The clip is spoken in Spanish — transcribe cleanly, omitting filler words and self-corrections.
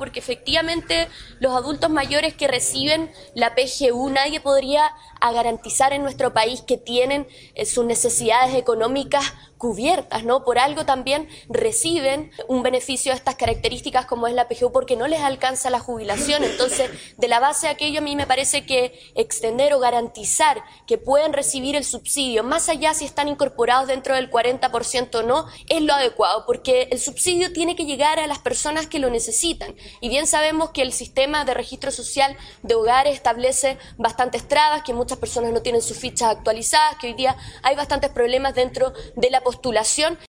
porque efectivamente los adultos mayores que reciben la PGU, nadie podría garantizar en nuestro país que tienen sus necesidades económicas cubiertas, ¿no? Por algo también reciben un beneficio de estas características como es la PGU porque no les alcanza la jubilación. Entonces, de la base de aquello, a mí me parece que extender o garantizar que pueden recibir el subsidio, más allá si están incorporados dentro del 40% o no, es lo adecuado, porque el subsidio tiene que llegar a las personas que lo necesitan. Y bien sabemos que el sistema de registro social de hogares establece bastantes trabas, que muchas personas no tienen sus fichas actualizadas, que hoy día hay bastantes problemas dentro de la postulación.